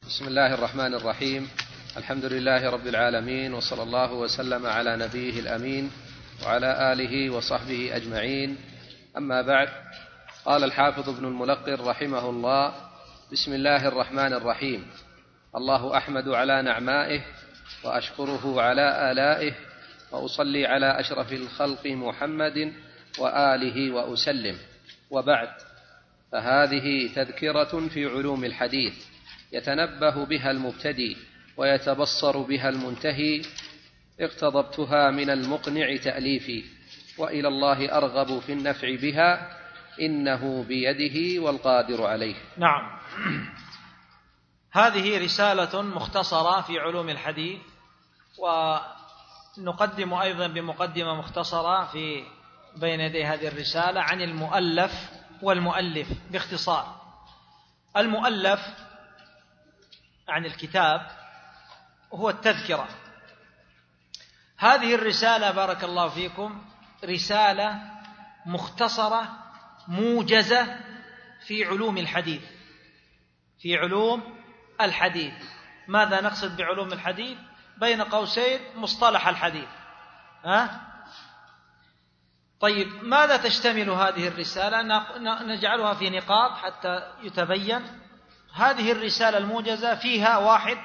بسم الله الرحمن الرحيم. الحمد لله رب العالمين، وصلى الله وسلم على نبيه الأمين وعلى آله وصحبه أجمعين. أما بعد، قال الحافظ ابن الملقن رحمه الله: بسم الله الرحمن الرحيم. الله أحمد على نعمائه وأشكره على آلائه، وأصلي على أشرف الخلق محمد وآله وأسلم. وبعد، فهذه تذكرة في علوم الحديث يتنبه بها المبتدئ ويتبصر بها المنتهي. اقتضبتها من المقنع تأليفي، وإلى الله أرغب في النفع بها، إنه بيده والقادر عليه. نعم، هذه رسالة مختصرة في علوم الحديث، ونقدم أيضا بمقدمة مختصرة في بين يدي هذه الرسالة عن المؤلف والمؤلف باختصار. المؤلف عن الكتاب هو التذكرة. هذه الرسالة بارك الله فيكم رسالة مختصرة موجزة في علوم الحديث. في علوم الحديث، ماذا نقصد بعلوم الحديث؟ بين قوسين مصطلح الحديث. طيب، ماذا تشتمل هذه الرسالة؟ نجعلها في نقاط حتى يتبين. هذه الرسالة الموجزة فيها: واحد،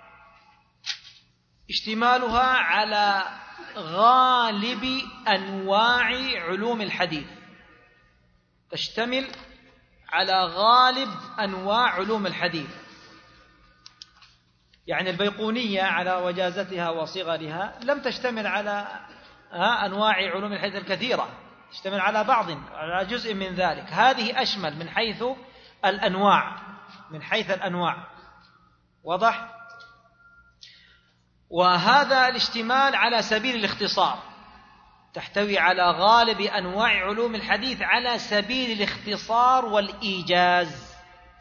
اشتمالها على غالب أنواع علوم الحديث، تشتمل على غالب أنواع علوم الحديث. يعني البيقونية على وجازتها وصغرها لم تشتمل على أنواع علوم الحديث الكثيرة، تشتمل على بعض، على جزء من ذلك. هذه أشمل من حيث الأنواع، من حيث الأنواع. واضح؟ وهذا الاشتمال على سبيل الاختصار، تحتوي على غالب أنواع علوم الحديث على سبيل الاختصار والإيجاز.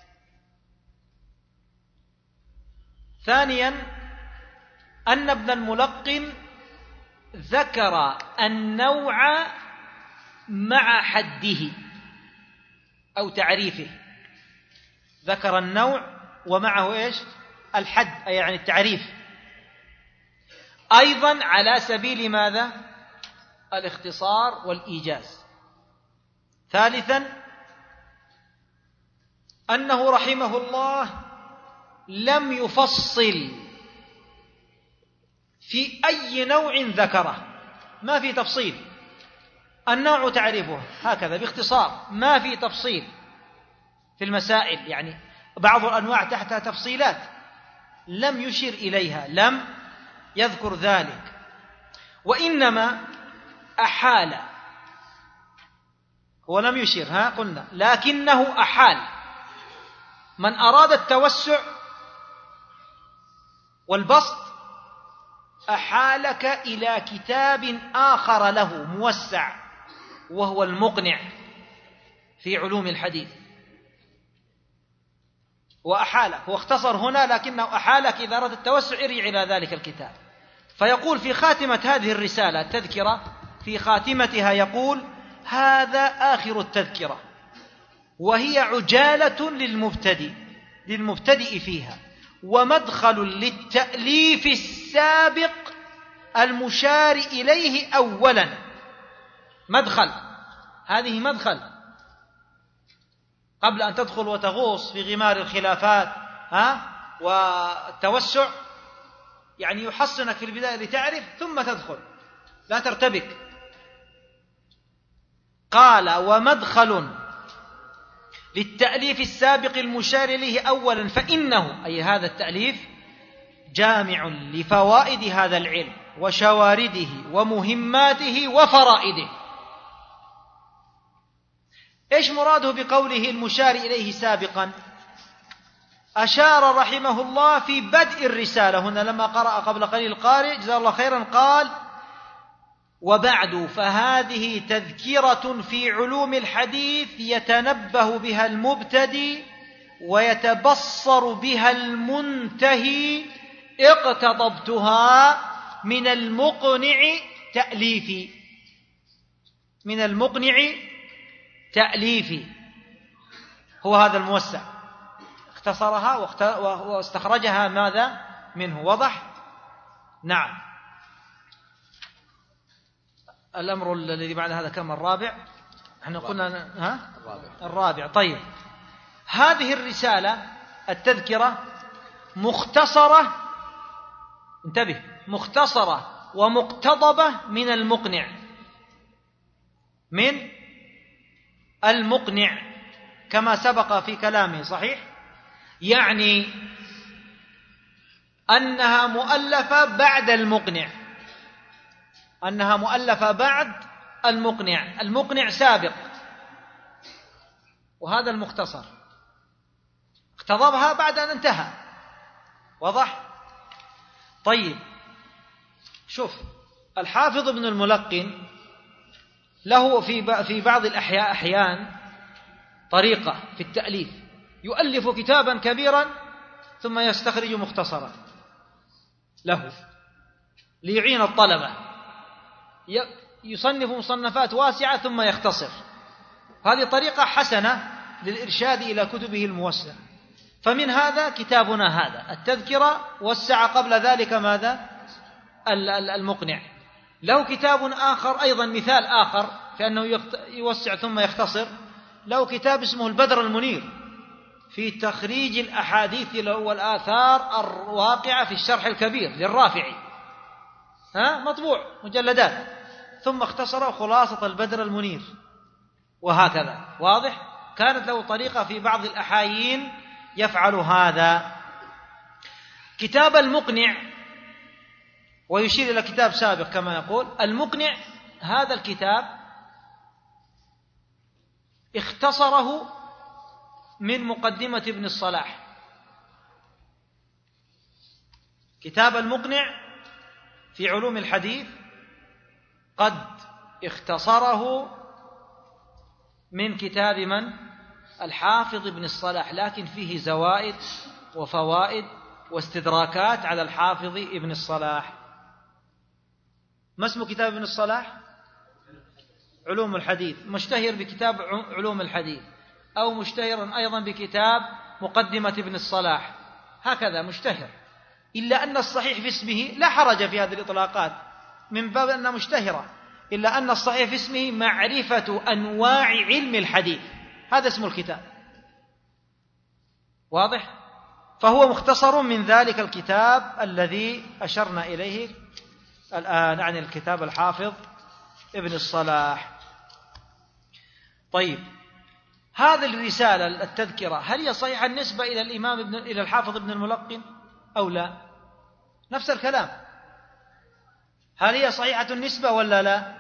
ثانيا، أن ابن الملقن ذكر النوع مع حده أو تعريفه. ذكر النوع ومعه إيش؟ الحد، أي يعني التعريف، أيضا على سبيل ماذا؟ الاختصار والإيجاز. ثالثا، أنه رحمه الله لم يفصل في أي نوع ذكره، ما في تفصيل. النوع تعريفه هكذا باختصار، ما في تفصيل في المسائل. يعني بعض الأنواع تحتها تفصيلات لم يشر إليها، لم يذكر ذلك، وإنما أحال. هو لم يشر، قلنا، لكنه أحال. من أراد التوسع والبسط أحالك إلى كتاب آخر له موسع، وهو المقنع في علوم الحديث. وأحالك، هو اختصر هنا، لكنه أحالك إذا أردت التوسع ارجع إلى ذلك الكتاب. فيقول في خاتمة هذه الرسالة التذكرة، في خاتمتها يقول: هذا آخر التذكرة، وهي عجالة للمبتدئ فيها، ومدخل للتأليف السابق المشار إليه أولا. مدخل، هذه مدخل قبل أن تدخل وتغوص في غمار الخلافات والتوسع، يعني يحصنك في البداية لتعرف ثم تدخل، لا ترتبك. قال: ومدخل للتأليف السابق المشار إليه أولا، فإنه، أي هذا التأليف، جامع لفوائد هذا العلم وشوارده ومهماته وفرائده. إيش مراده بقوله المشار إليه سابقا؟ أشار رحمه الله في بدء الرسالة هنا لما قرأ قبل قليل القارئ جزاه الله خيرا، قال: وبعد، فهذه تذكرة في علوم الحديث يتنبه بها المبتدئ ويتبصر بها المنتهي، اقتضبتها من المقنع تأليفي. من المقنع تأليفي هو هذا الموسع، اختصرها واستخرجها ماذا منه. وضح؟ نعم. الأمر الذي بعد هذا كم؟ الرابع. احنا قلنا الرابع. طيب، هذه الرسالة التذكرة مختصرة، انتبه، مختصرة ومقتضبة من المقنع كما سبق في كلامه، صحيح؟ يعني أنها مؤلفة بعد المقنع، المقنع سابق، وهذا المختصر اقتضبها بعد أن انتهى. وضح؟ طيب، شوف، الحافظ ابن الملقن له في بعض الأحيان طريقة في التأليف، يؤلف كتابا كبيرا ثم يستخرج مختصرا له ليعين الطلبة، يصنف مصنفات واسعة ثم يختصر. هذه طريقة حسنة للإرشاد إلى كتبه الموسعة. فمن هذا كتابنا هذا التذكرة، وسع قبل ذلك ماذا؟ المقنع. له كتاب آخر أيضا، مثال آخر في أنه يوسع ثم يختصر، له كتاب اسمه البدر المنير في تخريج الأحاديث والآثار الواقعة في الشرح الكبير للرافعي، مطبوع مجلدات، ثم اختصر خلاصة البدر المنير، وهكذا. واضح؟ كانت له طريقة في بعض الأحايين يفعل هذا. كتاب المقنع، ويشير إلى كتاب سابق كما يقول المقنع، هذا الكتاب اختصره من مقدمة ابن الصلاح. كتاب المقنع في علوم الحديث قد اختصره من كتاب من؟ الحافظ ابن الصلاح، لكن فيه زوائد وفوائد واستدراكات على الحافظ ابن الصلاح. ما اسم كتاب ابن الصلاح؟ علوم الحديث، مشتهر بكتاب علوم الحديث، أو مشتهر أيضا بكتاب مقدمة ابن الصلاح، هكذا مشتهر. إلا أن الصحيح في اسمه، لا حرج في هذه الإطلاقات من باب أنها مشتهرة، إلا أن الصحيح في اسمه معرفة أنواع علم الحديث، هذا اسم الكتاب. واضح؟ فهو مختصر من ذلك الكتاب الذي أشرنا إليه الآن عن الكتاب الحافظ ابن الصلاح. طيب، هذه الرسالة التذكرة هل هي صحيحة النسبة إلى إلى الحافظ ابن الملقن أو لا؟ نفس الكلام، هل هي صحيحة النسبة ولا لا؟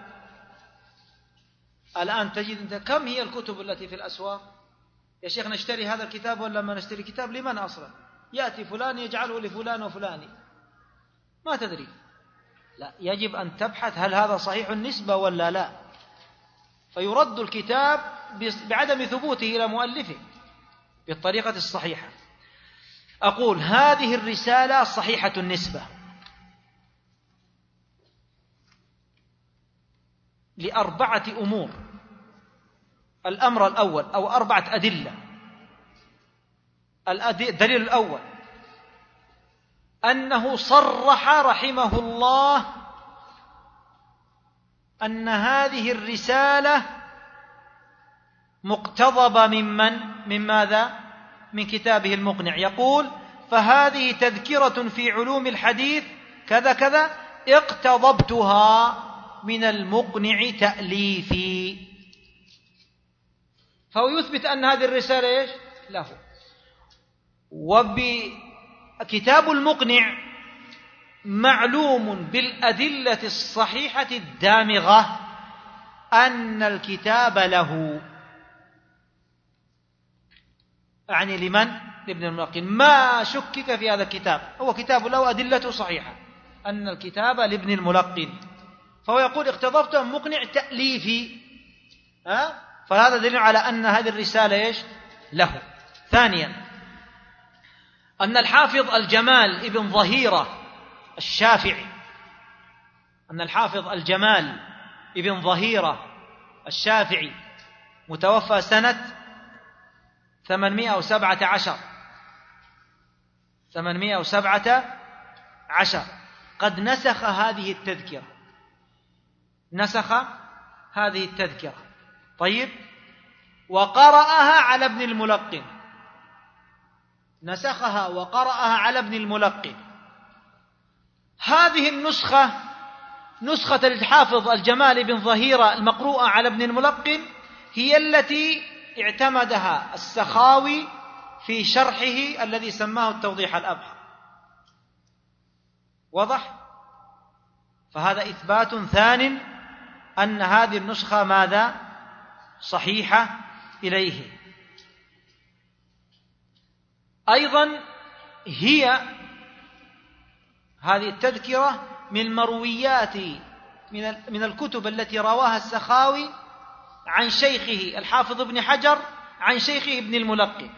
الآن تجد أنت كم هي الكتب التي في الأسواق؟ يا شيخ نشتري هذا الكتاب ولا ما نشتري كتاب؟ لمن أصلا؟ يأتي فلان يجعله لفلان وفلان، ما تدري. لا، يجب أن تبحث هل هذا صحيح النسبة ولا لا، فيرد الكتاب بعدم ثبوته إلى مؤلفه بالطريقة الصحيحة. أقول هذه الرسالة صحيحة النسبة لأربعة أمور. الأمر الأول، أو 4 أدلة. الدليل الأول أنه صرح رحمه الله أن هذه الرسالة مقتضبة من ماذا؟ من كتابه المقنع. يقول: فهذه تذكرة في علوم الحديث كذا كذا، اقتضبتها من المقنع تأليفي. فهو يثبت أن هذه الرسالة إيش؟ له. وبكتاب المقنع معلوم بالأدلة الصحيحة الدامغة أن الكتاب له، يعني لمن؟ لابن الملقن. ما شكك في هذا الكتاب، هو كتاب له أدلة صحيحة أن الكتاب لابن الملقن، فهو يقول اقتضبته مقنع تأليفي، فهذا دليل على أن هذه الرسالة إيش؟ له. ثانيا، أن الحافظ الجمال ابن ظهيرة الشافعي، أن الحافظ الجمال ابن ظهيرة الشافعي متوفى سنة 817 817 قد نسخ هذه التذكرة، نسخ هذه التذكرة. طيب، وقرأها على ابن الملقن، نسخها وقرأها على ابن الملقن. هذه النسخة، نسخة الحافظ الجمال بن ظهيرة المقروءة على ابن الملقن، هي التي اعتمدها السخاوي في شرحه الذي سماه التوضيح الأبحر. واضح؟ فهذا إثبات ثان أن هذه النسخة ماذا؟ صحيحة إليه. أيضا هي هذه التذكرة من مرويات من الكتب التي رواها السخاوي عن شيخه الحافظ ابن حجر عن شيخه ابن الملقن،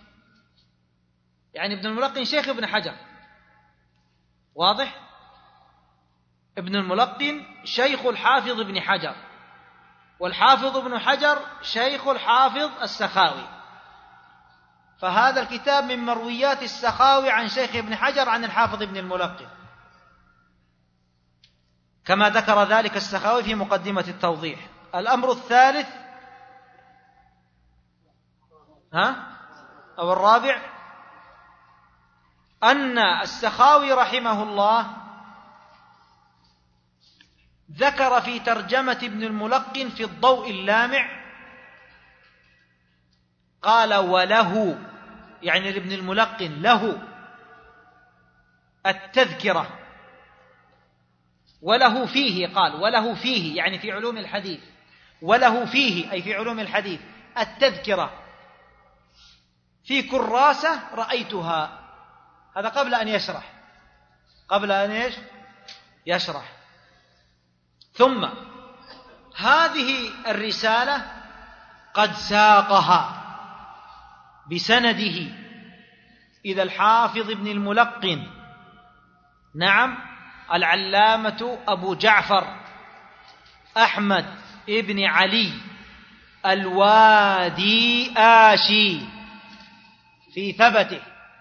يعني ابن الملقن شيخ ابن حجر. واضح؟ ابن الملقن شيخ الحافظ ابن حجر، والحافظ ابن حجر شيخ الحافظ السخاوي، فهذا الكتاب من مرويات السخاوي عن شيخ ابن حجر عن الحافظ ابن الملقن، كما ذكر ذلك السخاوي في مقدمة التوضيح. الأمر الثالث أو الرابع أن السخاوي رحمه الله ذكر في ترجمة ابن الملقن في الضوء اللامع، قال وله، يعني لابن الملقن له التذكرة، وله فيه، قال وله فيه يعني في علوم الحديث، وله فيه أي في علوم الحديث التذكرة في كراسة رأيتها. هذا قبل أن يشرح، قبل أن يشرح. ثم هذه الرسالة قد ساقها بسنده إذا الحافظ ابن الملقن، نعم، العلامة أبو جعفر أحمد ابن علي الوادي آشي في ثبته،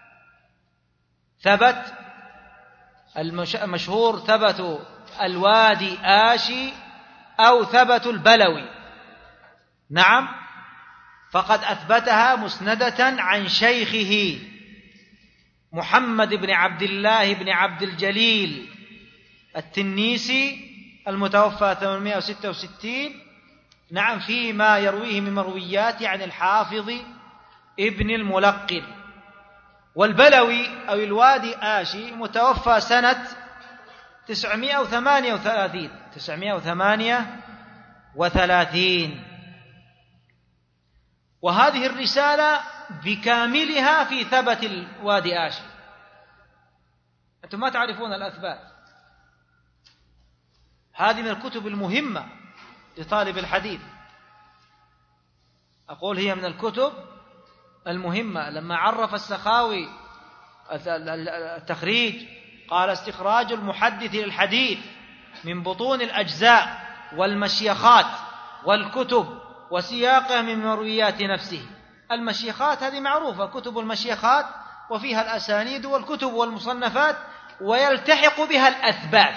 ثبت المشهور ثبت الوادي آشي أو ثبت البلوي، نعم، فقد أثبتها مسندة عن شيخه محمد بن عبد الله بن عبد الجليل التنيسي المتوفى 866، نعم، فيما يرويه من مرويات عن الحافظ ابن الملقن. والبلوي أو الوادي آشي متوفى سنة 938. وهذه الرسالة بكاملها في ثبت الوادي آشي. أنتم ما تعرفون الأثبات، هذه من الكتب المهمة لطالب الحديث، أقول هي من الكتب المهمة. لما عرف السخاوي التخريج قال استخراج المحدث للحديث من بطون الأجزاء والمشيخات والكتب وسياقه من مرويات نفسه. المشيخات هذه معروفة، كتب المشيخات وفيها الأسانيد والكتب والمصنفات، ويلتحق بها الأثبات،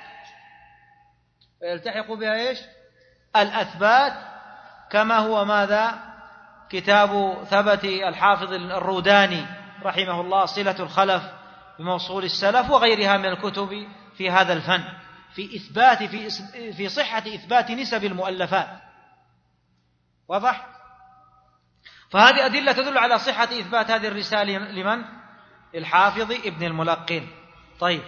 ويلتحق بها إيش؟ الأثبات، كما هو ماذا؟ كتاب ثبت الحافظ الروداني رحمه الله صلة الخلف بموصول السلف، وغيرها من الكتب في هذا الفن في إثبات في صحة إثبات نسب المؤلفات. واضح؟ فهذه أدلة تدل على صحة إثبات هذه الرسالة لمن؟ الحافظ ابن الملقن. طيب،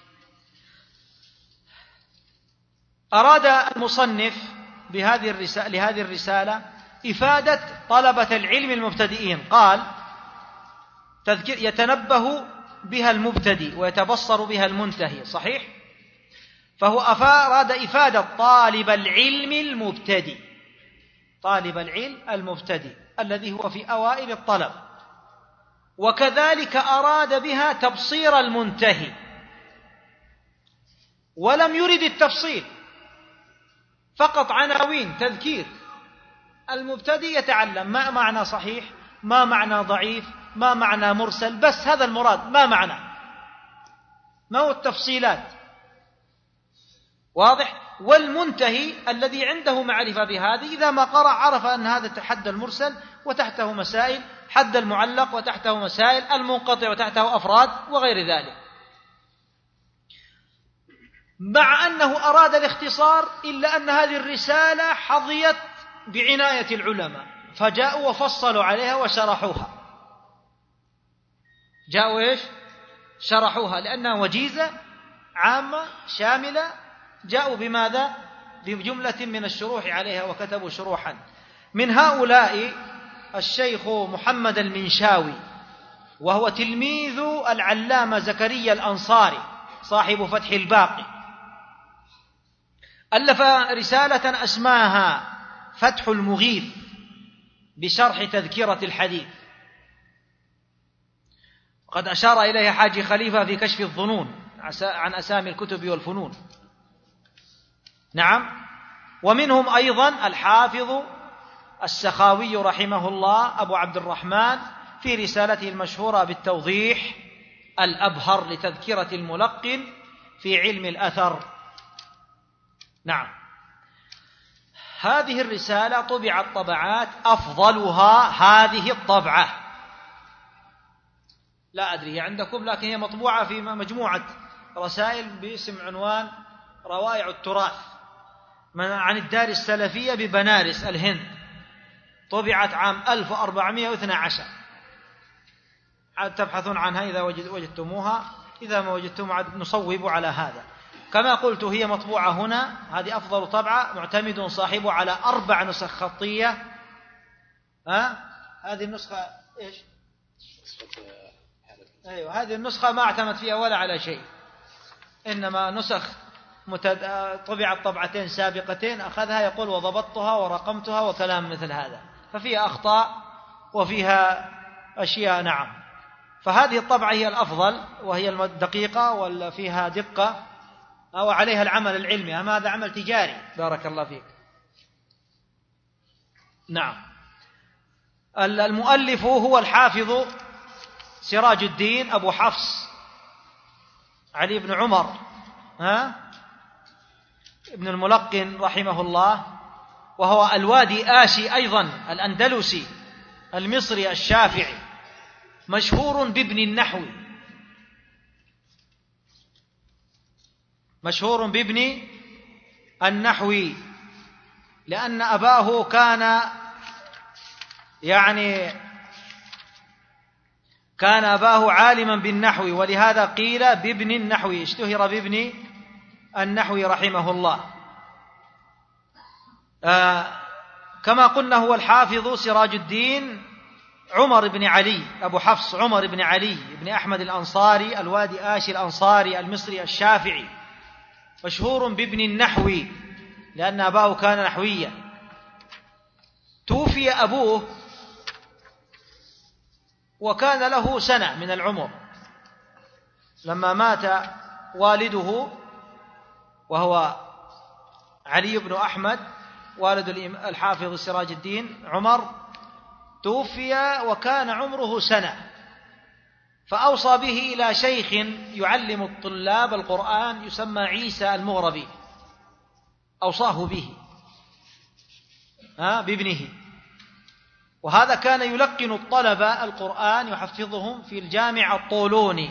أراد المصنف لهذه الرسالة إفادة طلبة العلم المبتدئين، قال يتنبه بها المبتدئ ويتبصر بها المنتهي، صحيح؟ فهو أراد إفادة طالب العلم المبتدئ، طالب العلم المبتدئ الذي هو في أوائل الطلب، وكذلك أراد بها تبصير المنتهي، ولم يرد التفصيل، فقط عناوين تذكير. المبتدئ يتعلم ما معنى صحيح، ما معنى ضعيف، ما معنى مرسل، بس هذا المراد، ما معنى، ما هو التفصيلات، واضح. والمنتهي الذي عنده معرفة بهذه إذا ما قرأ عرف أن هذا حد المرسل وتحته مسائل، حد المعلق وتحته مسائل، المنقطع وتحته أفراد وغير ذلك، مع أنه أراد الاختصار إلا أن هذه الرسالة حظيت بعناية العلماء فجاءوا وفصلوا عليها وشرحوها. جاءوا إيش؟ شرحوها، لأنها وجيزة عامة شاملة، جاءوا بماذا؟ بجملة من الشروح عليها وكتبوا شروحا. من هؤلاء الشيخ محمد المنشاوي، وهو تلميذ العلامة زكريا الأنصاري صاحب فتح الباقي، ألف رسالة اسماها فتح المغيث بشرح تذكرة الحديث، قد أشار إليها حاجي خليفة في كشف الظنون عن أسامي الكتب والفنون. نعم. ومنهم أيضا الحافظ السخاوي رحمه الله أبو عبد الرحمن في رسالته المشهورة بالتوضيح الأبهر لتذكرة الملقن في علم الأثر. نعم. هذه الرسالة طبعت طبعات، أفضلها هذه الطبعة، لا أدري عندكم، لكن هي مطبوعة في مجموعة رسائل باسم عنوان روائع التراث عن الدار السلفية ببنارس الهند، طبعت عام 1412. عاد تبحثون عنها إذا وجدتموها، إذا ما وجدتم عاد نصوب على هذا. كما قلت هي مطبوعة هنا، هذه أفضل طبعة، معتمد صاحبه على 4 نسخ خطية. هذه النسخة إيش؟ أيوة، هذه النسخة ما اعتمد فيها ولا على شيء، إنما نسخ طبعت طبعتين سابقتين أخذها يقول وضبطتها ورقمتها وكلام مثل هذا، ففيها أخطاء وفيها أشياء. نعم. فهذه الطبعة هي الأفضل، وهي الدقيقة ولا فيها دقة، أو عليها العمل العلمي، أما هذا عمل تجاري. بارك الله فيك. نعم. المؤلف هو الحافظ سراج الدين أبو حفص علي بن عمر ابن الملقن رحمه الله، وهو الوادي آشي أيضا الأندلسي المصري الشافعي، مشهور بابن النحوي، مشهور بابن النحوي، لأن أباه كان أباه عالما بالنحو، ولهذا قيل بابن النحوي، اشتهر بابن النحوي رحمه الله. كما قلنا هو الحافظ سراج الدين عمر بن علي أبو حفص عمر بن علي بن أحمد الأنصاري الوادي آشي الأنصاري المصري الشافعي، مشهور بابن النحوي لأن أباه كان نحويا. توفي أبوه وكان له 1 سنة من العمر لما مات والده، وهو علي بن أحمد والد الحافظ سراج الدين عمر، توفي وكان عمره 1 سنة، فأوصى به إلى شيخ يعلم الطلاب القرآن يسمى عيسى المغربي، أوصاه به بابنه، وهذا كان يلقن الطلبة القرآن يحفظهم في الجامع الطولوني.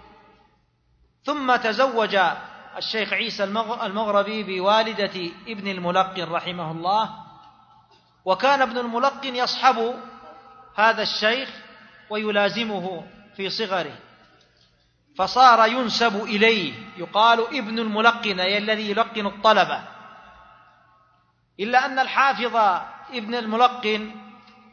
ثم تزوج الشيخ عيسى المغربي بوالدة ابن الملقن رحمه الله، وكان ابن الملقن يصحب هذا الشيخ ويلازمه في صغره، فصار ينسب إليه، يقال ابن الملقن أي الذي يلقن الطلبة. إلا أن الحافظ ابن الملقن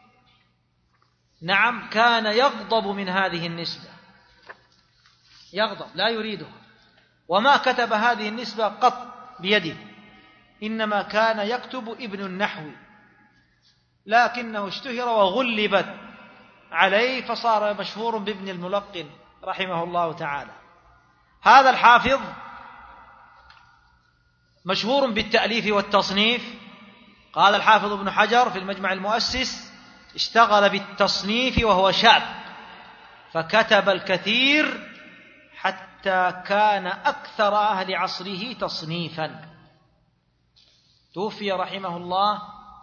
نعم كان يغضب من هذه النسبة، يغضب لا يريدها، وما كتب هذه النسبة قط بيده، إنما كان يكتب ابن النحوي، لكنه اشتهر وغلبت عليه فصار مشهور بابن الملقن رحمه الله تعالى. هذا الحافظ مشهور بالتأليف والتصنيف. قال الحافظ ابن حجر في المجمع المؤسس: اشتغل بالتصنيف وهو شاب، فكتب الكثير حتى كان أكثر أهل عصره تصنيفا. توفي رحمه الله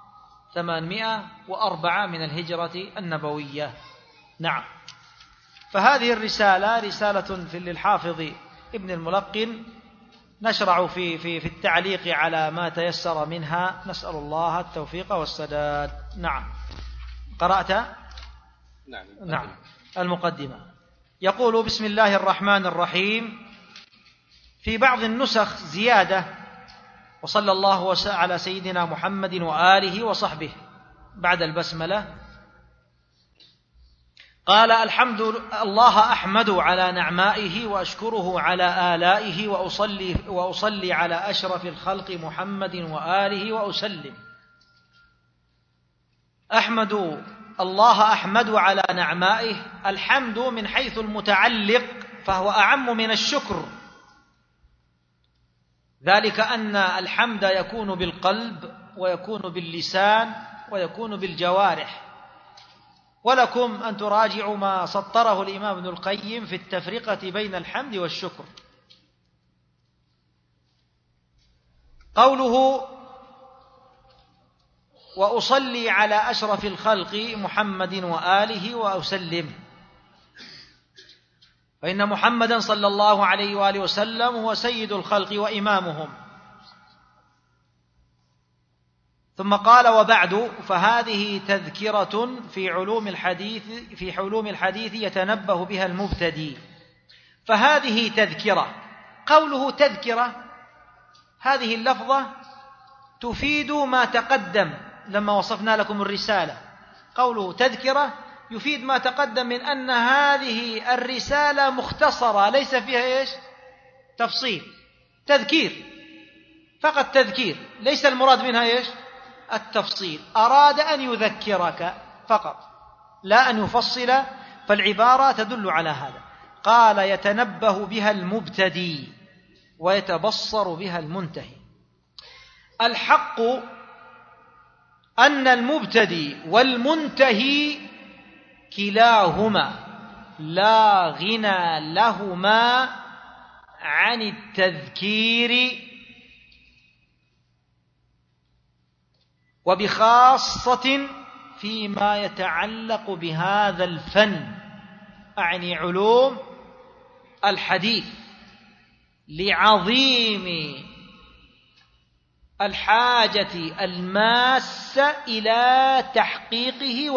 804 من الهجرة النبوية. نعم. فهذه الرسالة رسالة للحافظ ابن الملقن، نشرع في التعليق على ما تيسر منها، نسأل الله التوفيق والسداد. نعم. قرأت؟ نعم. المقدمة يقول: بسم الله الرحمن الرحيم. في بعض النسخ زيادة: وصلى الله على سيدنا محمد وآله وصحبه، بعد البسملة قال: الحمد الله أحمد على نعمائه وأشكره على آلائه وأصلي على أشرف الخلق محمد وآله وأسلم. الله أحمد على نعمائه. الحمد من حيث المتعلق فهو أعم من الشكر، ذلك أن الحمد يكون بالقلب ويكون باللسان ويكون بالجوارح. ولكم أن تراجعوا ما سطره الإمام ابن القيم في التفرقة بين الحمد والشكر. قوله: وأصلي على أشرف الخلق محمد وآله وأسلم، فإن محمدا صلى الله عليه وآله وسلم هو سيد الخلق وإمامهم. ثم قال: وبعد، فهذه تذكرة في علوم الحديث يتنبه بها المبتدي. فهذه تذكرة. قوله تذكرة، هذه اللفظة تفيد ما تقدم لما وصفنا لكم الرسالة. قوله تذكرة يفيد ما تقدم من أن هذه الرسالة مختصرة ليس فيها إيش؟ تفصيل. تذكير فقط، تذكير، ليس المراد منها إيش؟ التفصيل. أراد أن يذكرك فقط، لا أن يفصل، فالعبارة تدل على هذا. قال: يتنبه بها المبتدي ويتبصر بها المنتهي. الحق أن المبتدي والمنتهي كلاهما لا غنى لهما عن التذكير، وبخاصة فيما يتعلق بهذا الفن، أعني علوم الحديث، لعظيم الحاجة الماسة إلى تحقيقه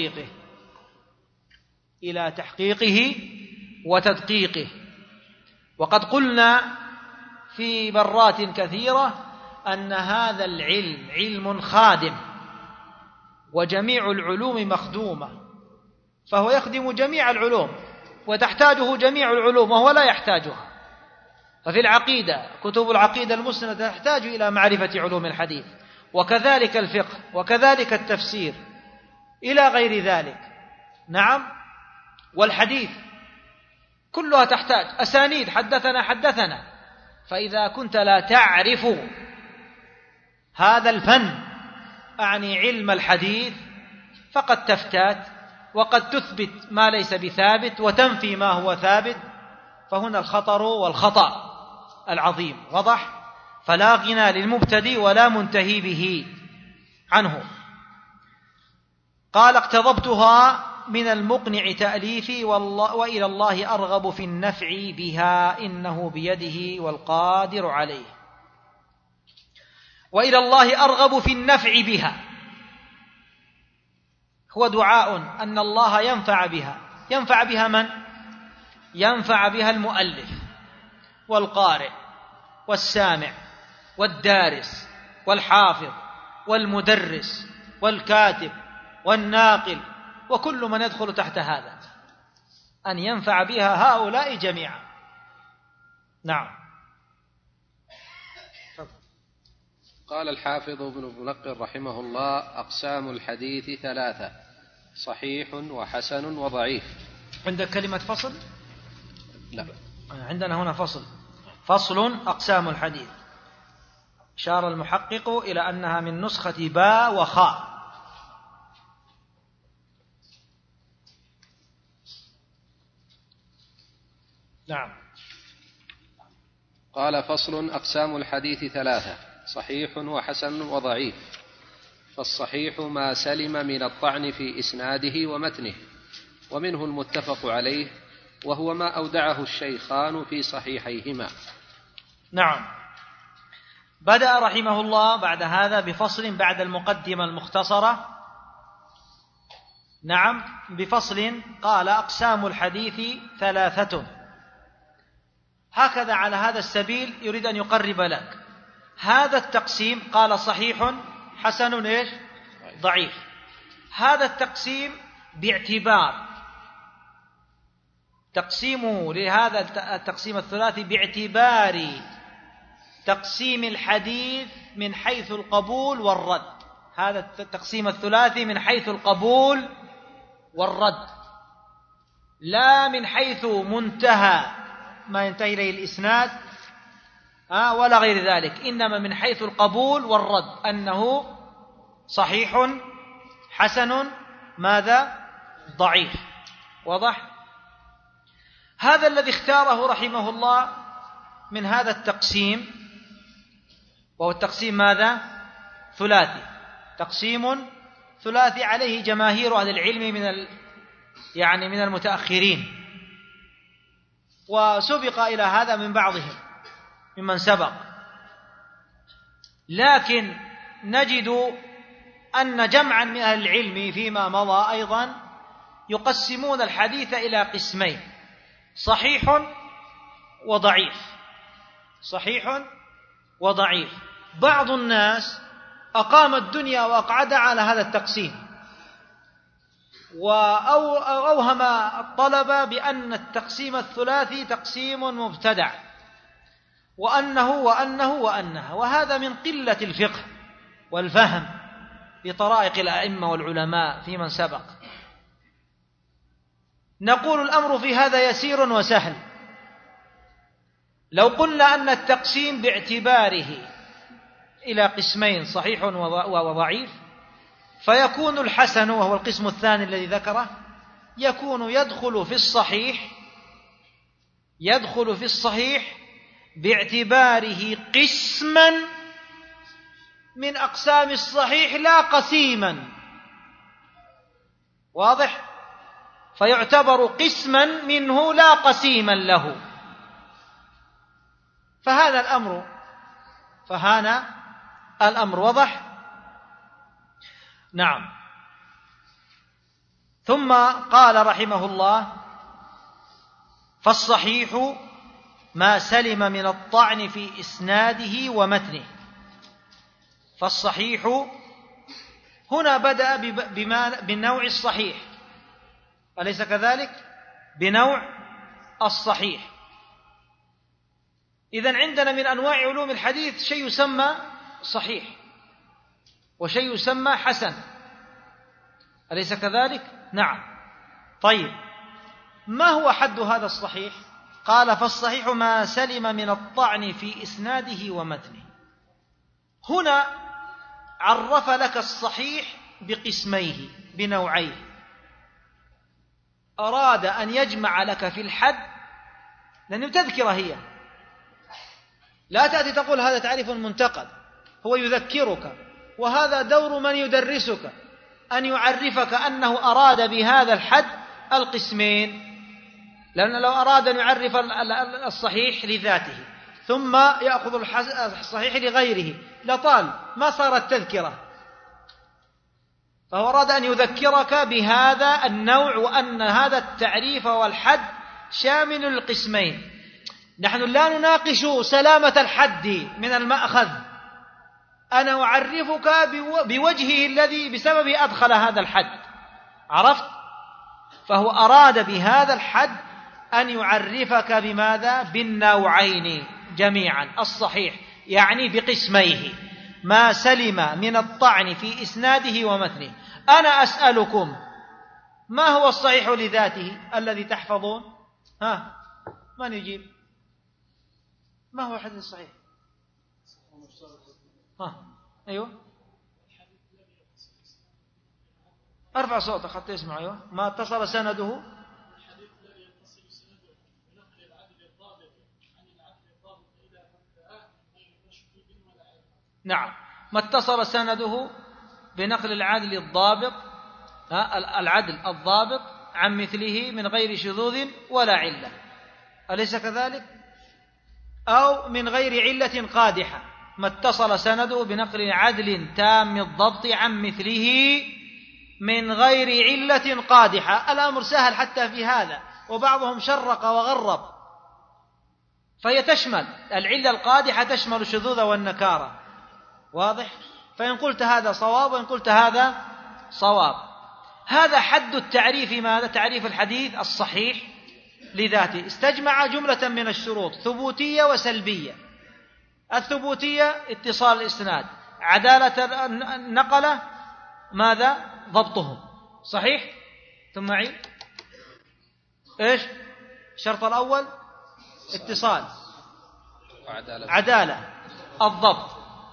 وتدقيقه. وقد قلنا في مرات كثيرة أن هذا العلم علم خادم، وجميع العلوم مخدومة، فهو يخدم جميع العلوم وتحتاجه جميع العلوم وهو لا يحتاجها. ففي العقيدة، كتب العقيدة المسندة تحتاج إلى معرفة علوم الحديث، وكذلك الفقه، وكذلك التفسير، إلى غير ذلك. نعم. والحديث كلها تحتاج أسانيد، حدثنا. فإذا كنت لا تعرف هذا الفن، أعني علم الحديث، فقد تفتات، وقد تثبت ما ليس بثابت وتنفي ما هو ثابت، فهنا الخطر والخطأ العظيم. وضح؟ فلا غنى للمبتدئ ولا منتهي به عنه. قال: اقتضبتها من المقنع تأليفي، وإلى الله أرغب في النفع بها، إنه بيده والقادر عليه. وإلى الله أرغب في النفع بها هو دعاء أن الله ينفع بها. ينفع بها من؟ ينفع بها المؤلف والقارئ والسامع والدارس والحافظ والمدرس والكاتب والناقل، وكل من يدخل تحت هذا، أن ينفع بها هؤلاء جميعا. نعم. قال الحافظ ابن الملقن رحمه الله: أقسام الحديث 3: صحيح وحسن وضعيف. عندك كلمة فصل؟ لا، عندنا هنا فصل أقسام الحديث. أشار المحقق إلى أنها من نسخة باء وخاء. نعم. قال: فصل: أقسام الحديث ثلاثة: صحيح وحسن وضعيف. فالصحيح ما سلم من الطعن في إسناده ومتنه، ومنه المتفق عليه، وهو ما أودعه الشيخان في صحيحيهما. نعم. بدأ رحمه الله بعد هذا بفصل بعد المقدمة المختصرة. نعم، بفصل قال: أقسام الحديث ثلاثة. هكذا على هذا السبيل يريد أن يقرب لك هذا التقسيم. قال: صحيح، حسن، إيش؟ ضعيف. هذا التقسيم باعتبار تقسيمه لهذا التقسيم الثلاثي باعتبار تقسيم الحديث من حيث القبول والرد. هذا التقسيم الثلاثي من حيث القبول والرد، لا من حيث منتهى ما ينتهي إليه الإسناد ولا غير ذلك، إنما من حيث القبول والرد، أنه صحيح، حسن، ماذا؟ ضعيف. واضح؟ هذا الذي اختاره رحمه الله من هذا التقسيم، وهو التقسيم ماذا؟ ثلاثي. تقسيم ثلاثي عليه جماهير أهل العلم من المتأخرين، وسبق إلى هذا من بعضهم ممن سبق، لكن نجد أن جمعا من أهل العلم فيما مضى أيضا يقسمون الحديث إلى قسمين: صحيح وضعيف. صحيح وضعيف. بعض الناس أقام الدنيا وأقعدها على هذا التقسيم، وأوهم الطلبة بأن التقسيم الثلاثي تقسيم مبتدع، وأنها، وهذا من قلة الفقه والفهم بطرائق الأئمة والعلماء في من سبق. نقول: الأمر في هذا يسير وسهل. لو قلنا أن التقسيم باعتباره إلى قسمين: صحيح وضعيف، فيكون الحسن، وهو القسم الثاني الذي ذكره، يكون يدخل في الصحيح باعتباره قسما من أقسام الصحيح لا قسيما. واضح؟ فيعتبر قسما منه لا قسيما له. فهان الأمر. وضح؟ نعم. ثم قال رحمه الله: فالصحيح ما سلم من الطعن في إسناده ومتنه. فالصحيح هنا بدأ بالنوع الصحيح، أليس كذلك؟ بنوع الصحيح. إذن عندنا من أنواع علوم الحديث شيء يسمى صحيح وشيء يسمى حسن، أليس كذلك؟ نعم. طيب، ما هو حد هذا الصحيح؟ قال: فالصحيح ما سلم من الطعن في إسناده ومتنه. هنا عرف لك الصحيح بقسميه، بنوعيه. أراد أن يجمع لك في الحد، لأنه تذكرة هي، لا تأتي تقول هذا تعريف منتقد، هو يذكرك، وهذا دور من يدرسك أن يعرفك أنه أراد بهذا الحد القسمين. لأن لو أراد أن يعرف الصحيح لذاته ثم يأخذ الصحيح لغيره لطال، ما صارت تذكرة. فهو أراد أن يذكرك بهذا النوع، وأن هذا التعريف والحد شامل القسمين. نحن لا نناقش سلامة الحد من المأخذ، أنا أعرفك بوجهه الذي بسبب أدخل هذا الحد. عرفت؟ فهو أراد بهذا الحد أن يعرفك بماذا؟ بالنوعين جميعا، الصحيح يعني بقسميه، ما سلم من الطعن في إسناده ومتنه. أنا أسألكم: ما هو الصحيح لذاته الذي تحفظون؟ من يجيب؟ ما هو الحديث الصحيح؟ أيوه، أرفع صوتك حتى يسمع. أيوه، ما اتصل سنده نعم، ما اتصل سنده بنقل العدل الضابط عن مثله من غير شذوذ ولا علة، أليس كذلك؟ أو من غير علة قادحة، ما اتصل سنده بنقل عدل تام الضبط عن مثله من غير علة قادحة. الأمر سهل حتى في هذا، وبعضهم شرق وغرب، فهي تشمل العلة القادحة، تشمل الشذوذ والنكارة، واضح؟ فإن قلت هذا صواب وإن قلت هذا صواب. هذا حد التعريف. ماذا؟ تعريف الحديث الصحيح لذاته. استجمع جملة من الشروط ثبوتية وسلبية. الثبوتية اتصال الإسناد، عدالة النقلة، ماذا؟ ضبطهم صحيح. ثم عيد ايش الشرط الأول؟ اتصال، عدالة، الضبط.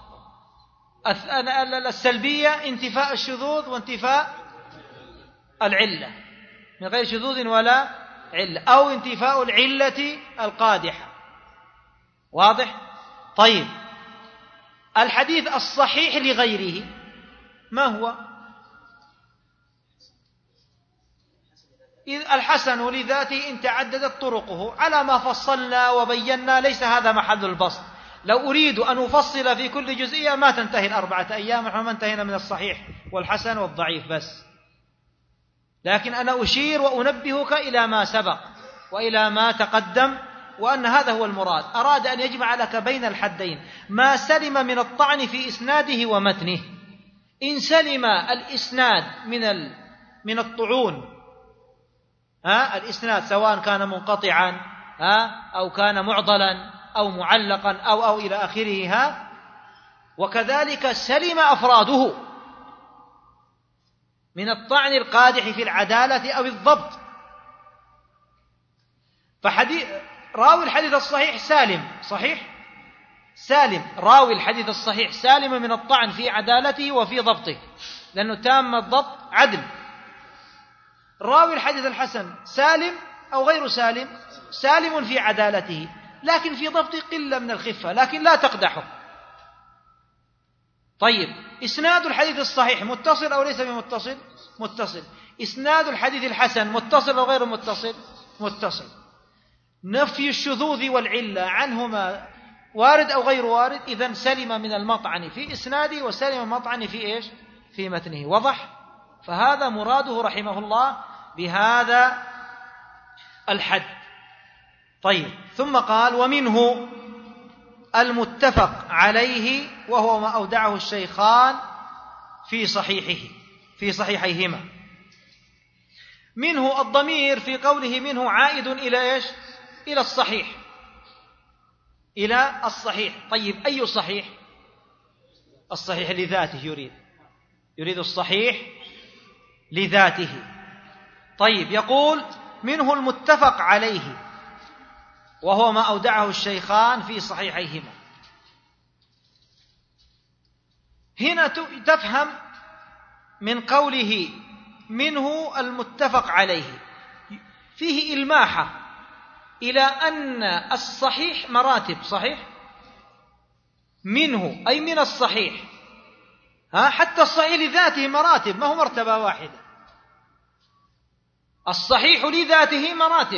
السلبية انتفاء الشذوذ وانتفاء العلة من غير شذوذ ولا علة، أو انتفاء العلة القادحة، واضح؟ طيب، الحديث الصحيح لغيره ما هو؟ الحسن لذاته إن تعددت طرقه على ما فصلنا وبينا، ليس هذا محل البسط. لو أريد أن أفصل في كل جزئية ما تنتهي 4 أيام، نحن ما انتهينا من الصحيح والحسن والضعيف بس، لكن أنا أشير وأنبهك إلى ما سبق وإلى ما تقدم، وأن هذا هو المراد. أراد أن يجمع لك بين الحدين، ما سلم من الطعن في إسناده ومتنه. إن سلم الإسناد من الطعون، الإسناد سواء كان منقطعا أو كان معضلا أو معلقا أو إلى آخره، وكذلك سلم أفراده من الطعن القادح في العدالة أو الضبط. راوي الحديث الصحيح سالم، راوي الحديث الصحيح سالم من الطعن في عدالته وفي ضبطه، لأنه تام الضبط عدل. راوي الحديث الحسن سالم أو غير سالم، سالم في عدالته لكن في ضبطه قلة من الخفة، لكن لا تقدحه. طيب، إسناد الحديث الصحيح متصل أو ليس بمتصل؟ متصل. إسناد الحديث الحسن متصل أو غير متصل؟ متصل. نفي الشذوذ والعلة عنهما وارد أو غير وارد؟ إذن سلم من المطعن في إسناده وسلم من المطعن في إيش؟ في متنه. وضح؟ فهذا مراده رحمه الله بهذا الحد. طيب، ثم قال: ومنه المتفق عليه وهو ما أودعه الشيخان في صحيحيهما. منه الضمير في قوله منه عائد إلى إيش؟ إلى الصحيح، إلى الصحيح. طيب، أي صحيح؟ الصحيح لذاته، يريد الصحيح لذاته. طيب، يقول منه المتفق عليه وهو ما أودعه الشيخان في صحيحيهما. هنا تفهم من قوله منه المتفق عليه فيه إلماحة إلى أن الصحيح مراتب. صحيح منه أي من الصحيح، حتى الصحيح لذاته مراتب، ما هو مرتبة واحدة. الصحيح لذاته مراتب،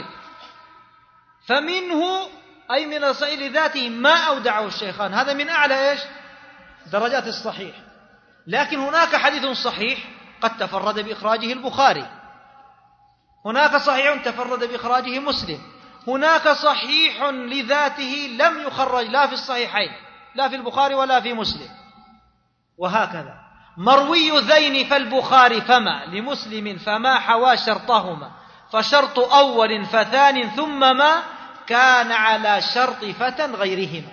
فمنه أي من الصحيح لذاته ما أودعه الشيخان، هذا من أعلى إيش؟ درجات الصحيح. لكن هناك حديث صحيح قد تفرد بإخراجه البخاري، هناك صحيح تفرد بإخراجه مسلم، هناك صحيح لذاته لم يخرج لا في الصحيحين، لا في البخاري ولا في مسلم، وهكذا. مروي ذين فالبخاري فما لمسلم فما حوى شرطهما، فشرط أول فثان ثم ما كان على شرط فتى غيرهما.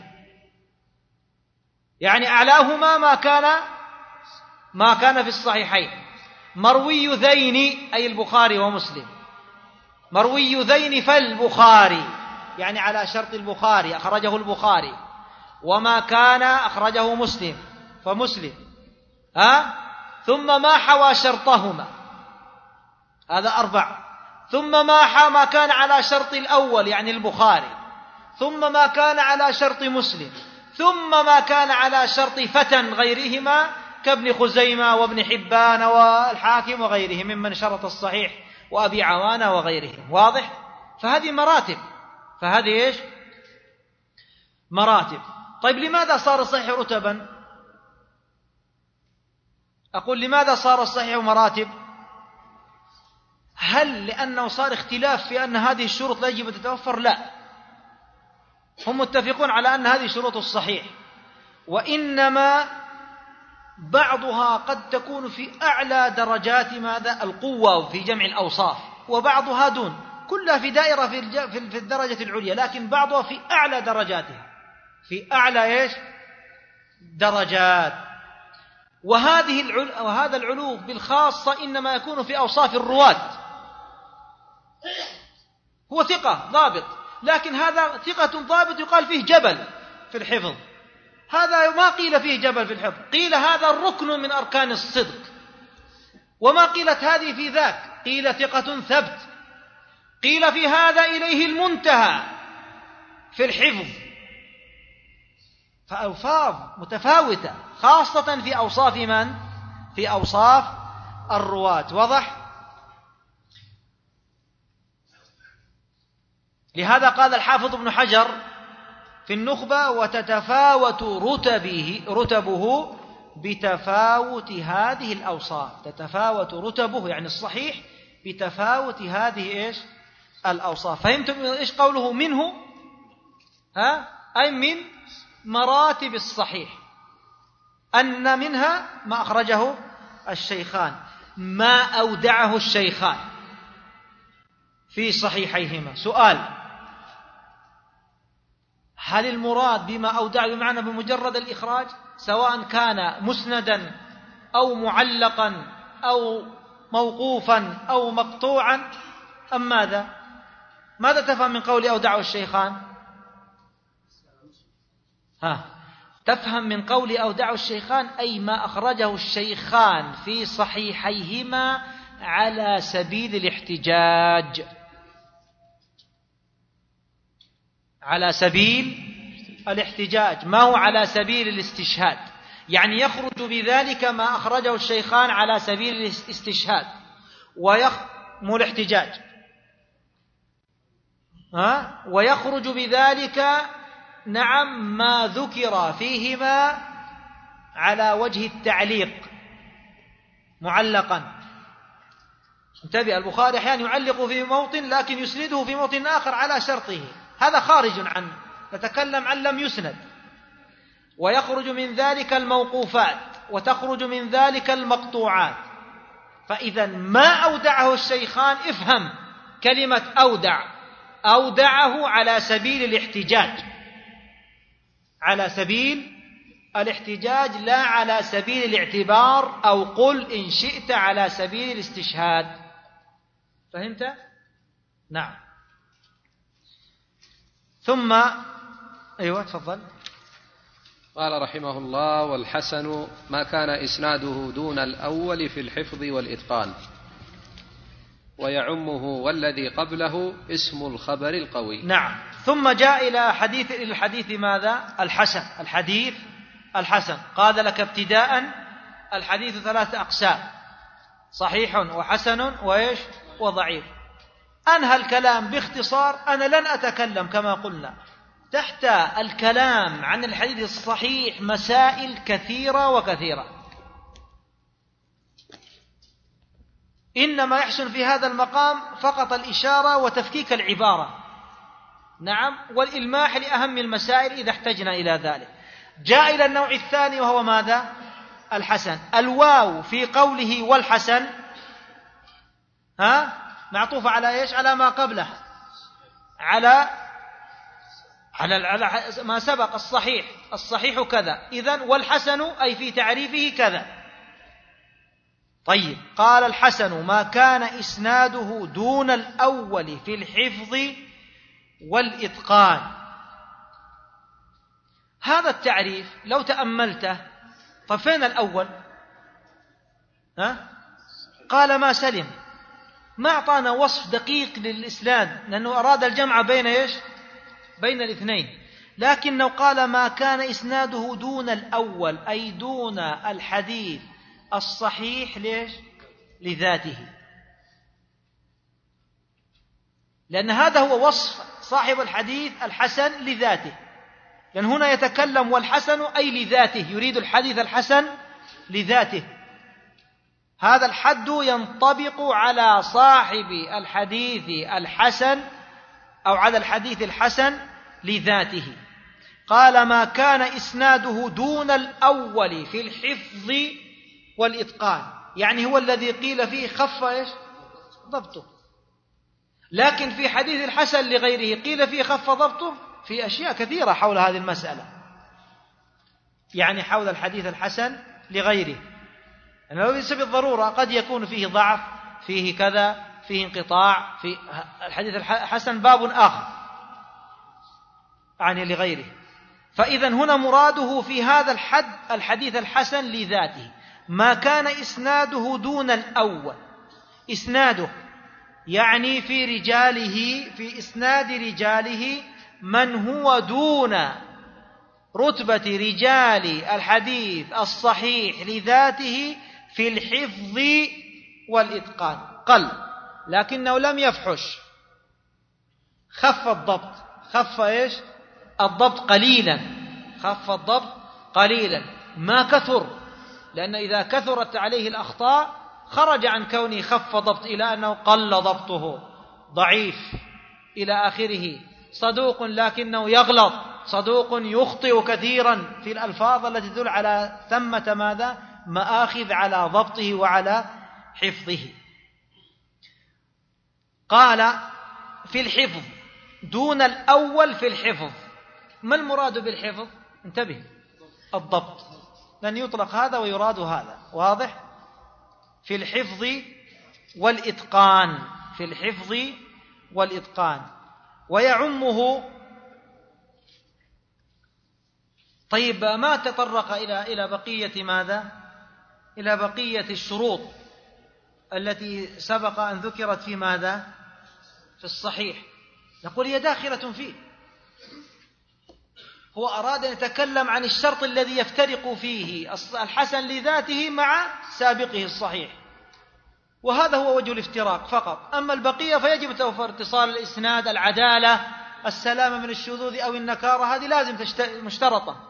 يعني أعلاهما ما كان في الصحيحين. مروي ذين أي البخاري ومسلم، مروي ذين فالبخاري يعني على شرط البخاري أخرجه البخاري، وما كان أخرجه مسلم فمسلم، ثم ما حوى شرطهما، هذا 4. ثم ما كان على شرط الأول يعني البخاري، ثم ما كان على شرط مسلم، ثم ما كان على شرط فتى غيرهما كابن خزيمة وابن حبان والحاكم وغيرهم ممن شرط الصحيح وأبي عوانة وغيرهم. واضح؟ فهذه مراتب، فهذه إيش؟ مراتب. طيب لماذا صار الصحيح رتبا؟ أقول لماذا صار الصحيح مراتب؟ هل لأنه صار اختلاف في أن هذه الشروط لا يجب أن تتوفر؟ لا، هم متفقون على أن هذه شروط الصحيح، وإنما بعضها قد تكون في أعلى درجات ماذا؟ القوة في جمع الأوصاف، وبعضها دون، كلها في دائرة في الدرجة العليا، لكن بعضها في أعلى درجاتها، في أعلى إيش؟ درجات. وهذا العلو بالخاصة إنما يكون في أوصاف الرواة. هو ثقة ضابط، لكن هذا ثقة ضابط يقال فيه جبل في الحفظ، هذا ما قيل فيه جبل في الحفظ، قيل هذا الركن من أركان الصدق، وما قيلت هذه في ذاك، قيل ثقة ثبت، قيل في هذا إليه المنتهى في الحفظ، فألفاظ متفاوتة خاصة في أوصاف من؟ في أوصاف الرواة. وضح؟ لهذا قال الحافظ ابن حجر في النخبة: وتتفاوت رتبه بتفاوت هذه الأوصاف. تتفاوت رتبه يعني الصحيح بتفاوت هذه إيش؟ الأوصاف. فهمتم إيش قوله منه؟ أي من مراتب الصحيح، أن منها ما أخرجه الشيخان، ما أودعه الشيخان في صحيحيهما. سؤال: هل المراد بما أودع بمعنى بمجرد الإخراج، سواء كان مسندا أو معلقا أو موقوفا أو مقطوعا، أم ماذا تفهم من قول أودعه الشيخان؟ تفهم من قول أودعه الشيخان أي ما أخرجه الشيخان في صحيحيهما على سبيل الاحتجاج، على سبيل الاحتجاج، ما هو على سبيل الاستشهاد. يعني يخرج بذلك ما أخرجه الشيخان على سبيل الاستشهاد مو الاحتجاج، ويخرج بذلك نعم ما ذكر فيهما على وجه التعليق معلقا. انتبه، البخاري أحيانا يعلق في موطن لكن يسنده في موطن آخر على شرطه، هذا خارج عنه، نتكلم عن لم يسند. ويخرج من ذلك الموقوفات، وتخرج من ذلك المقطوعات. فإذا ما أودعه الشيخان، افهم كلمة أودعه على سبيل الاحتجاج، على سبيل الاحتجاج لا على سبيل الاعتبار، أو قل إن شئت على سبيل الاستشهاد. فهمت؟ نعم. ثم أيوة تفضل. قال رحمه الله: والحسن ما كان إسناده دون الأول في الحفظ والإتقان، ويعمه والذي قبله اسم الخبر القوي. نعم. ثم جاء إلى الحديث ماذا؟ الحديث الحسن. قال لك ابتداء الحديث 3 أقسام: صحيح وحسن وإيش؟ وضعيف. أنهى الكلام باختصار. أنا لن أتكلم كما قلنا تحت الكلام عن الحديث الصحيح مسائل كثيرة وكثيرة، إنما يحسن في هذا المقام فقط الإشارة وتفكيك العبارة، نعم، والإلماح لأهم المسائل إذا احتجنا إلى ذلك. جاء إلى النوع الثاني وهو ماذا؟ الحسن. الواو في قوله والحسن معطوفة على إيش؟ على ما قبله، على ما سبق. الصحيح كذا، إذن والحسن أي في تعريفه كذا. طيب، قال الحسن ما كان إسناده دون الأول في الحفظ والإتقان. هذا التعريف لو تأملته، ففين الأول؟ قال ما سلم، ما أعطانا وصف دقيق للإسناد، لأنه أراد الجمع بين إيش؟ بين الاثنين. لكنه قال ما كان إسناده دون الأول، أي دون الحديث الصحيح. ليش؟ لذاته، لأن هذا هو وصف صاحب الحديث الحسن لذاته، لأن هنا يتكلم والحسن أي لذاته، يريد الحديث الحسن لذاته. هذا الحد ينطبق على صاحب الحديث الحسن أو على الحديث الحسن لذاته. قال ما كان إسناده دون الأول في الحفظ والإتقان، يعني هو الذي قيل فيه خف إيش؟ ضبطه. لكن في حديث الحسن لغيره قيل فيه خف ضبطه في أشياء كثيرة حول هذه المسألة، يعني حول الحديث الحسن لغيره، أنه ليس بالضرورة، قد يكون فيه ضعف، فيه كذا، فيه انقطاع، في الحديث الحسن باب آخر يعني لغيره. فإذا هنا مراده في هذا الحد الحديث الحسن لذاته، ما كان إسناده دون الأول. إسناده يعني في رجاله، في إسناد رجاله من هو دون رتبة رجال الحديث الصحيح لذاته في الحفظ والإتقان، قل لكنه لم يفحش، خف الضبط. خف إيش؟ الضبط قليلا، خف الضبط قليلا، ما كثر، لأن إذا كثرت عليه الأخطاء خرج عن كونه خف ضبط إلى أنه قل ضبطه، ضعيف إلى آخره، صدوق لكنه يغلط، صدوق يخطئ كثيرا في الألفاظ التي تدل على ثمة ماذا؟ مآخذ على ضبطه وعلى حفظه. قال في الحفظ دون الأول في الحفظ. ما المراد بالحفظ؟ انتبه، الضبط، لن يطلق هذا ويراد هذا، واضح؟ في الحفظ والإتقان، في الحفظ والإتقان، ويعمه. طيب ما تطرق إلى بقية ماذا؟ إلى بقية الشروط التي سبق أن ذكرت في ماذا؟ في الصحيح. نقول هي داخلة فيه، هو أراد أن يتكلم عن الشرط الذي يفترق فيه الحسن لذاته مع سابقه الصحيح، وهذا هو وجه الافتراق فقط. أما البقية فيجب توفر اتصال الإسناد، العدالة، السلامة من الشذوذ أو النكارة، هذه لازم مشترطة،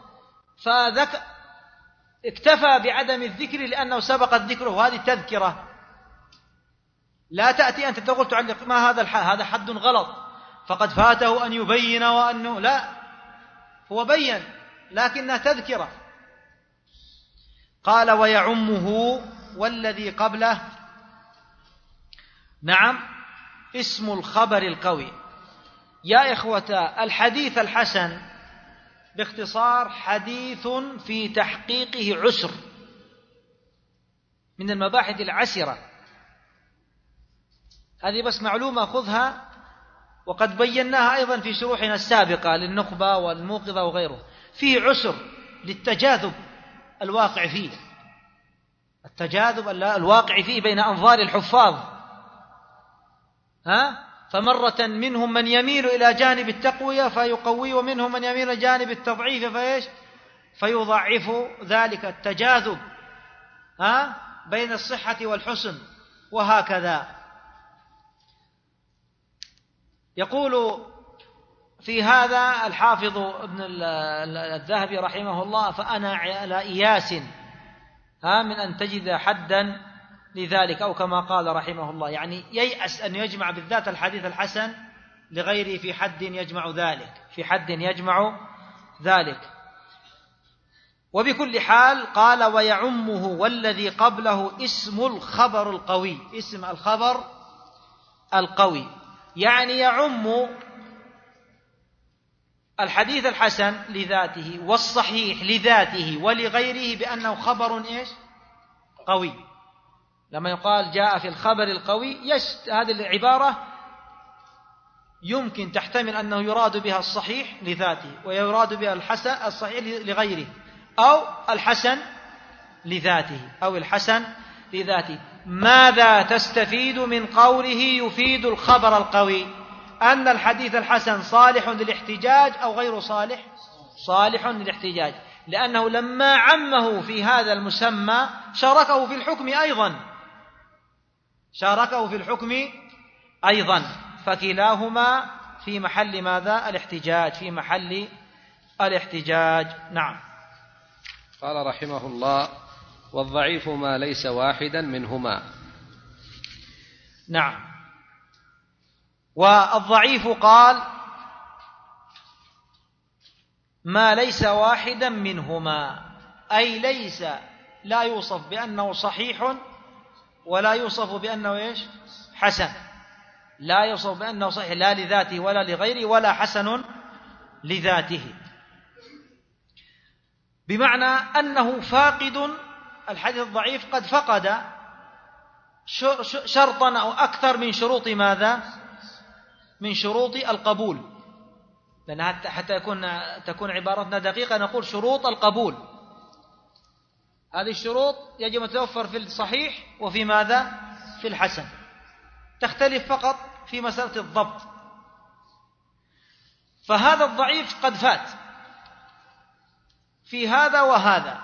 اكتفى بعدم الذكر لأنه سبقت ذكره، وهذه تذكرة. لا تأتي أنت تقول تعلق ما هذا حد غلط فقد فاته أن يبين، وأنه لا، هو بين لكنها تذكرة. قال ويعمه والذي قبله، نعم، اسم الخبر القوي. يا إخوة، الحديث الحسن باختصار حديث في تحقيقه عسر، من المباحث العسرة، هذه بس معلومة خذها، وقد بيناها أيضا في شروحنا السابقة للنخبة والموقظة وغيره. فيه عسر للتجاذب الواقع فيه، التجاذب الواقع فيه بين أنظار الحفاظ، فمرة منهم من يميل إلى جانب التقوية فيقوي، ومنهم من يميل إلى جانب التضعيف فيضعف ذلك التجاذب بين الصحة والحسن، وهكذا. يقول في هذا الحافظ ابن الذهبي رحمه الله: فأنا على إياس من أن تجد حدا لذلك، أو كما قال رحمه الله، يعني ييأس أن يجمع بالذات الحديث الحسن لغيره في حد يجمع ذلك، في حد يجمع ذلك. وبكل حال قال ويعمه والذي قبله اسم الخبر القوي، اسم الخبر القوي، يعني يعم الحديث الحسن لذاته والصحيح لذاته ولغيره بأنه خبر قوي. لما يقال جاء في الخبر القوي، هذه العبارة يمكن تحتمل أنه يراد بها الصحيح لذاته، ويراد بها الحسن الصحيح لغيره، أو الحسن لذاته، أو الحسن لذاته. ماذا تستفيد من قوله يفيد الخبر القوي؟ أن الحديث الحسن صالح للاحتجاج أو غير صالح؟ صالح للاحتجاج، لأنه لما عمه في هذا المسمى شاركه في الحكم أيضا، شاركه في الحكم أيضا، فكلاهما في محل ماذا؟ الاحتجاج، في محل الاحتجاج. نعم. قال رحمه الله: والضعيف ما ليس واحدا منهما. نعم. والضعيف قال ما ليس واحدا منهما، أي ليس، لا يوصف بأنه صحيح ولا يوصف بأنه إيش؟ حسن، لا يوصف بأنه صحيح لا لذاته ولا لغيره، ولا حسن لذاته، بمعنى أنه فاقد. الحديث الضعيف قد فقد شرطا أو أكثر من شروط ماذا؟ من شروط القبول، لأن حتى تكون عبارتنا دقيقة نقول شروط القبول. هذه الشروط يجب أن تتوفر في الصحيح وفي ماذا؟ في الحسن، تختلف فقط في مسألة الضبط. فهذا الضعيف قد فات في هذا وهذا،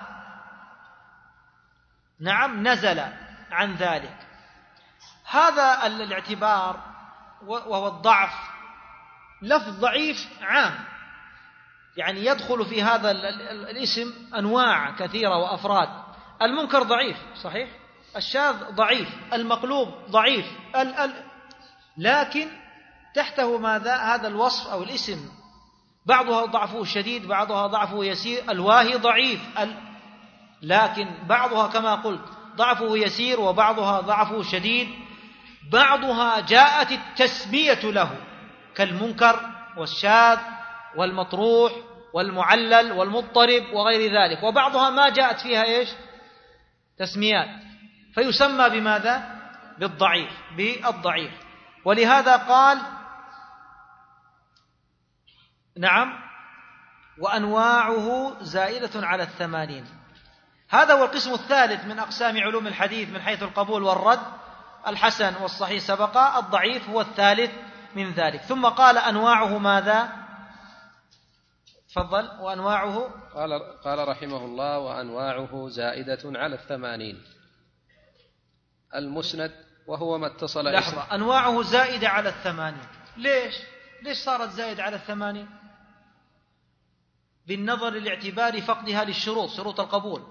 نعم، نزل عن ذلك. هذا الاعتبار وهو الضعف، لفظ ضعيف عام، يعني يدخل في هذا الاسم أنواع كثيرة وأفراد. المنكر ضعيف صحيح، الشاذ ضعيف، المقلوب ضعيف، لكن تحته ماذا؟ هذا الوصف أو الاسم، بعضها ضعفه شديد، بعضها ضعفه يسير. الواهي ضعيف، لكن بعضها كما قلت ضعفه يسير وبعضها ضعفه شديد. بعضها جاءت التسمية له كالمنكر والشاذ والمطروح والمعلل والمضطرب وغير ذلك، وبعضها ما جاءت فيها إيش؟ تسميات، فيسمى بماذا؟ بالضعيف. ولهذا قال نعم وأنواعه زائدة على 80. هذا هو القسم الثالث من أقسام علوم الحديث من حيث القبول والرد. الحسن والصحيح سبق، الضعيف هو الثالث من ذلك. ثم قال أنواعه ماذا؟ تفضل. وأنواعه قال رحمه الله: وأنواعه زائدة على 80. المسند وهو ما اتصل لحظة، أنواعه زائدة على 80، ليش صارت زائدة على 80؟ بالنظر لاعتبار فقدها للشروط، شروط القبول،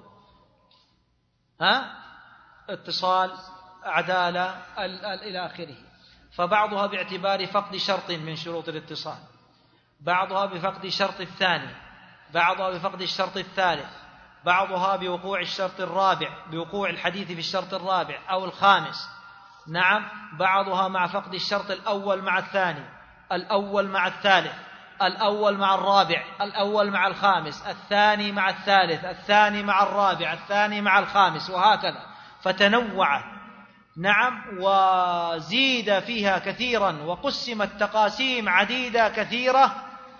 اتصال، عدالة، إلى آخره. فبعضها باعتبار فقد شرط من شروط الاتصال، بعضها بفقد الشرط الثاني، بعضها بفقد الشرط الثالث، بعضها بوقوع الشرط الرابع، بوقوع الحديث في الشرط الرابع أو الخامس، نعم، بعضها مع فقد الشرط الأول مع الثاني، الأول مع الثالث، الأول مع الرابع، الأول مع الخامس، الثاني مع الثالث، الثاني مع الرابع، الثاني مع الخامس، وهكذا. فتنوعت، نعم، وزيد فيها كثيرا، وقسمت تقاسيم عديدة كثيرة،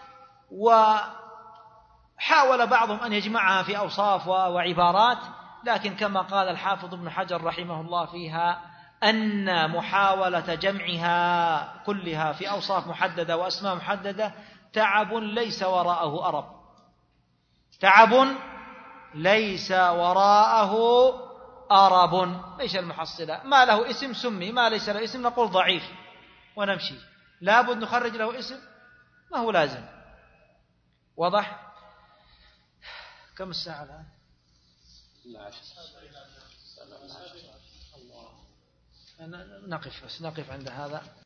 وحاول بعضهم أن يجمعها في أوصاف وعبارات، لكن كما قال الحافظ ابن حجر رحمه الله فيها أن محاولة جمعها كلها في أوصاف محددة وأسماء محددة تعب ليس وراءه أرب، تعب ليس وراءه أرب. إيش المحصلة؟ ما له اسم سمي، ما ليس له اسم نقول ضعيف ونمشي. لابد نخرج له اسم، ما هو لازم. واضح؟ كم الساعة الآن؟ نقف عند هذا.